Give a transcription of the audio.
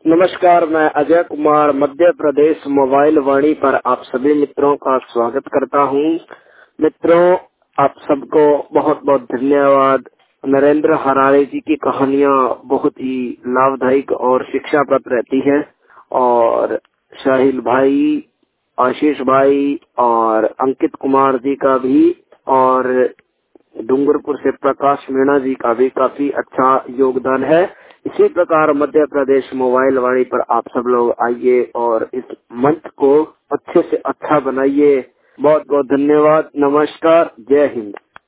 नमस्कार, मैं अजय कुमार मध्य प्रदेश मोबाइल वाणी पर आप सभी मित्रों का स्वागत करता हूं। मित्रों, आप सबको बहुत बहुत धन्यवाद। नरेंद्र हरारे जी की कहानियां बहुत ही लाभदायक और शिक्षाप्रद रहती है और साहिल भाई, आशीष भाई और अंकित कुमार जी का भी और डूंगरपुर से प्रकाश मीणा जी का भी काफी अच्छा योगदान है। इसी प्रकार मध्य प्रदेश मोबाइल वाणी पर आप सब लोग आइए और इस मंच को अच्छे से अच्छा बनाइए। बहुत बहुत धन्यवाद। नमस्कार, जय हिंद।